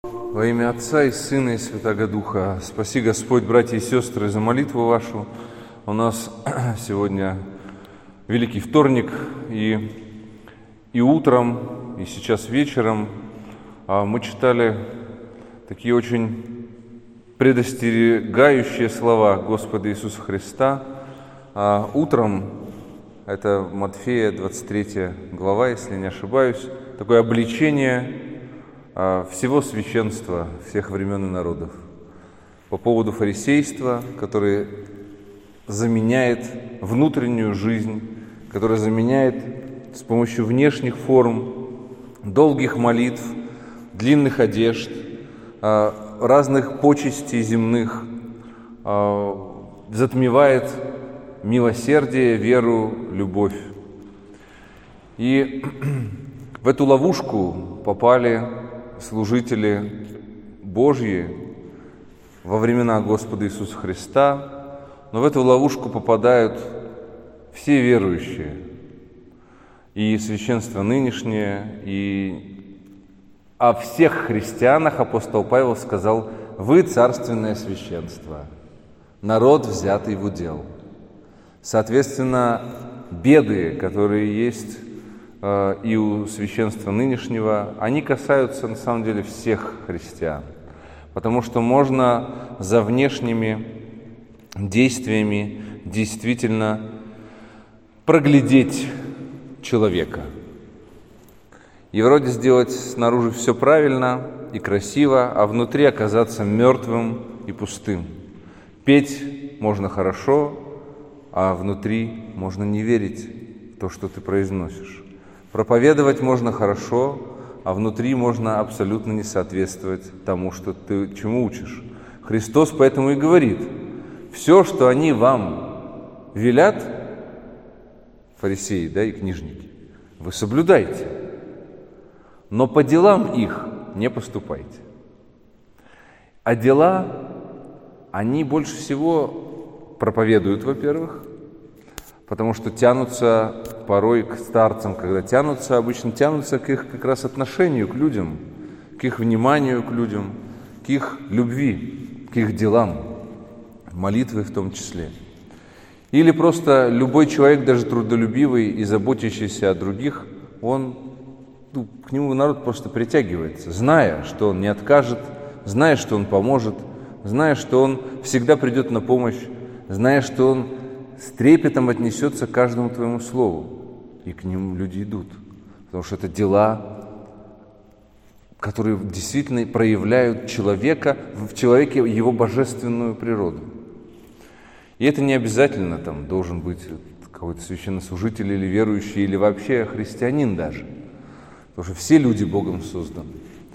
Во имя Отца и Сына и Святаго Духа. Спаси, Господь, братья и сестры, за молитву вашу. У нас сегодня Великий вторник, и утром, и сейчас вечером мы читали такие очень предостерегающие слова Господа Иисуса Христа. Утром, это Матфея, 23 глава, если не ошибаюсь, такое обличение всего священства всех времен и народов по поводу фарисейства, которое заменяет внутреннюю жизнь, которое заменяет с помощью внешних форм, долгих молитв, длинных одежд, разных почестей земных, затмевает милосердие, веру, любовь. И в эту ловушку попали служители Божьи во времена Господа Иисуса Христа, но в эту ловушку попадают все верующие, и священство нынешнее, и о всех христианах апостол Павел сказал: «Вы царственное священство, народ, взятый в удел». Соответственно, беды, которые есть и у священства нынешнего, они касаются на самом деле всех христиан, потому что можно за внешними действиями действительно проглядеть человека и вроде сделать снаружи все правильно и красиво, а внутри оказаться мертвым и пустым. Петь можно хорошо, а внутри можно не верить в то, что ты произносишь. Проповедовать можно хорошо, а внутри можно абсолютно не соответствовать тому, что ты чему учишь. Христос поэтому и говорит: все, что они вам велят, фарисеи, и книжники, вы соблюдайте, но по делам их не поступайте. А дела, они больше всего проповедуют, во-первых, потому что тянутся порой к старцам, когда обычно тянутся к их как раз отношению к людям, к их вниманию к людям, к их любви, к их делам, молитвы в том числе. Или просто любой человек, даже трудолюбивый и заботящийся о других, к нему народ просто притягивается, зная, что он не откажет, зная, что он поможет, зная, что он всегда придет на помощь, зная, что он с трепетом отнесется к каждому твоему слову. И к ним люди идут. Потому что это дела, которые действительно проявляют в человеке его божественную природу. И это не обязательно должен быть какой-то священнослужитель или верующий, или вообще христианин даже. Потому что все люди Богом созданы.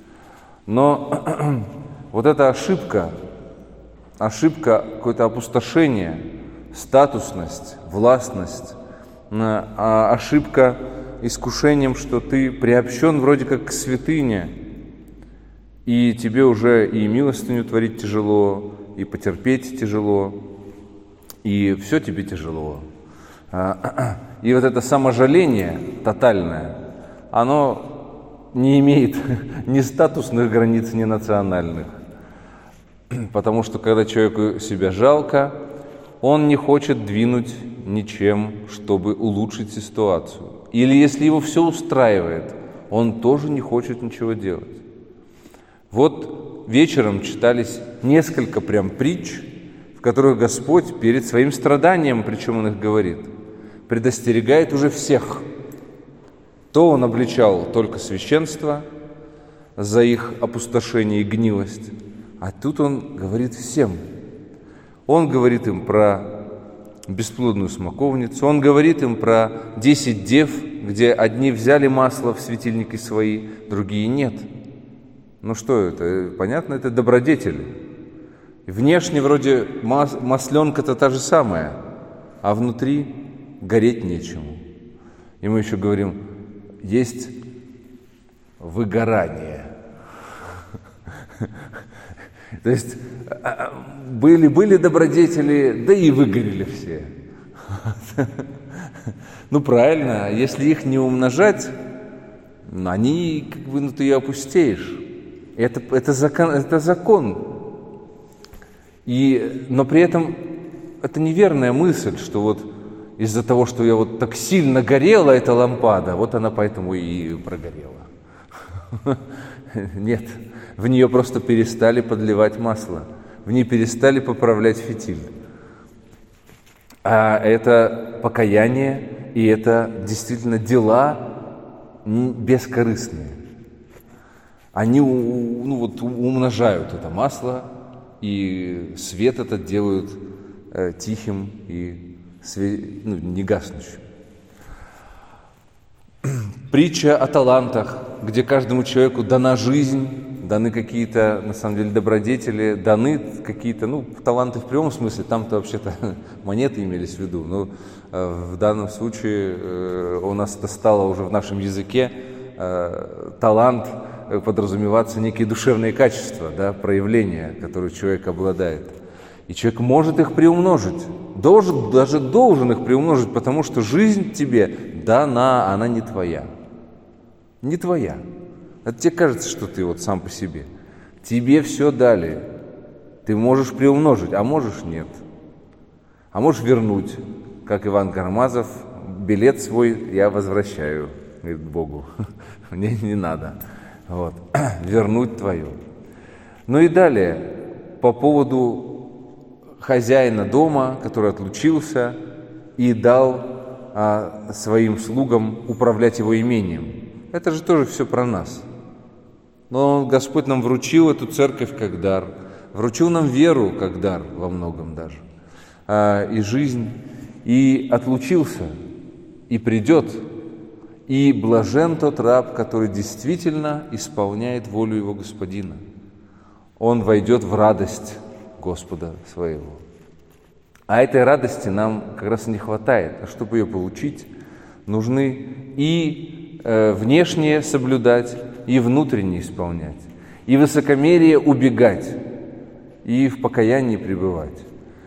Но вот эта ошибка, какое-то опустошение, статусность, властность, ошибка искушением, что ты приобщен вроде как к святыне, и тебе уже и милостыню творить тяжело, и потерпеть тяжело, и все тебе тяжело. И вот это саможаление тотальное, оно не имеет ни статусных границ, ни национальных. Потому что когда человеку себя жалко, он не хочет двинуть ничем, чтобы улучшить ситуацию. Или если его все устраивает, он тоже не хочет ничего делать. Вот вечером читались несколько притч, в которых Господь перед своим страданием, причем Он их говорит, предостерегает уже всех. То Он обличал только священство за их опустошение и гнилость, а тут Он говорит всем. Он говорит им про бесплодную смоковницу, Он говорит им про 10 дев, где одни взяли масло в светильники свои, другие нет. Ну что это? Понятно, это добродетели. Внешне вроде масленка-то та же самая, а внутри гореть нечему. И мы еще говорим, есть выгорание. То есть были добродетели, да и выгорели все. Ну правильно, если их не умножать, они ты и опустеешь. Это закон. Но при этом это неверная мысль, что вот из-за того, что я вот так сильно горела эта лампада, вот она поэтому и прогорела. Нет, в нее просто перестали подливать масло, в ней перестали поправлять фитиль. А это покаяние, и это действительно дела бескорыстные. Они умножают это масло, и свет этот делают тихим и не гаснущим. Притча о талантах, где каждому человеку дана жизнь, даны какие-то, на самом деле, добродетели, даны какие-то, таланты в прямом смысле, там-то вообще-то монеты имелись в виду, но в данном случае у нас это стало уже в нашем языке талант подразумеваться некие душевные качества, да, проявления, которые человек обладает. И человек может их приумножить, даже должен их приумножить, потому что жизнь тебе дана, она не твоя. Не твоя. Это тебе кажется, что ты вот сам по себе. Тебе все дали. Ты можешь приумножить, а можешь нет. А можешь вернуть, как Иван Кармазов, билет свой я возвращаю, говорит Богу. Мне не надо. Вот. Вернуть твое. Ну и далее, по поводу хозяина дома, который отлучился и дал своим слугам управлять его имением. Это же тоже все про нас. Но Господь нам вручил эту церковь как дар, вручил нам веру как дар во многом даже, и жизнь, и отлучился, и придет, и блажен тот раб, который действительно исполняет волю его Господина. Он войдет в радость Господа своего. А этой радости нам как раз не хватает. А чтобы ее получить, нужны и внешнее соблюдать, и внутреннее исполнять, и высокомерие убегать, и в покаянии пребывать,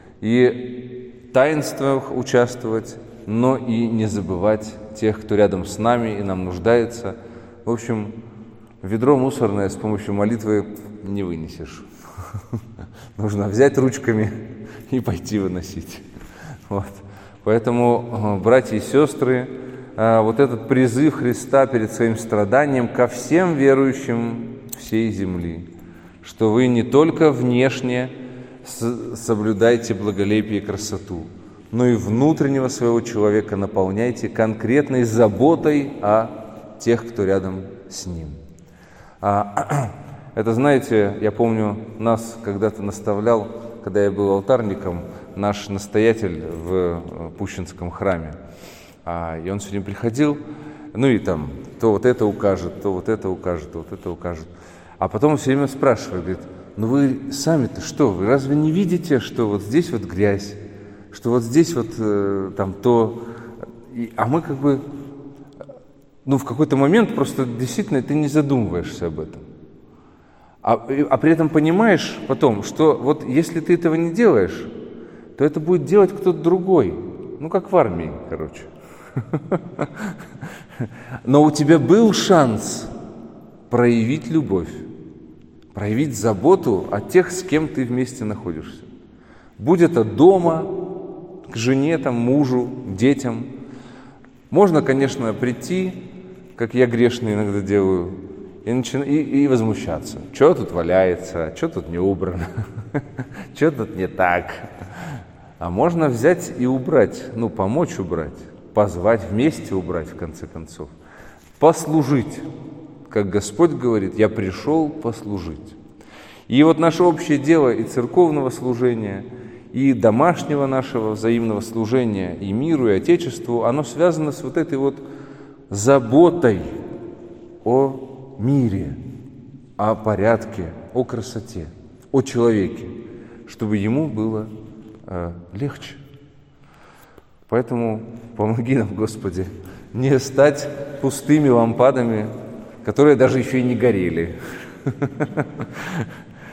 и в таинствах участвовать, но и не забывать тех, кто рядом с нами и нам нуждается. В общем, ведро мусорное с помощью молитвы не вынесешь. Нужно взять ручками и пойти выносить. Вот. Поэтому, братья и сестры, вот этот призыв Христа перед своим страданием ко всем верующим всей земли, что вы не только внешне соблюдайте благолепие и красоту, но и внутреннего своего человека наполняйте конкретной заботой о тех, кто рядом с ним. Это, знаете, я помню, нас когда-то наставлял, когда я был алтарником, наш настоятель в Пущинском храме. И он все время приходил, и там, то вот это укажет, то вот это укажет, то вот это укажет. А потом он все время спрашивает, говорит, вы сами-то что, вы разве не видите, что вот здесь вот грязь, что вот здесь вот там то... А мы как бы, в какой-то момент просто действительно ты не задумываешься об этом. А при этом понимаешь потом, что вот если ты этого не делаешь, то это будет делать кто-то другой. Как в армии, короче. Но у тебя был шанс проявить любовь, проявить заботу о тех, с кем ты вместе находишься. Будь это дома, к жене, мужу, детям. Можно, конечно, прийти, как я грешный иногда делаю, и возмущаться. Что тут валяется, что тут не убрано, что тут не так. А можно взять и убрать, помочь убрать, позвать, вместе убрать, в конце концов. Послужить. Как Господь говорит, я пришел послужить. И вот наше общее дело и церковного служения, и домашнего нашего взаимного служения, и миру, и Отечеству, оно связано с вот этой вот заботой о мире, о порядке, о красоте, о человеке, чтобы ему было легче. Поэтому помоги нам, Господи, не стать пустыми лампадами, которые даже еще и не горели.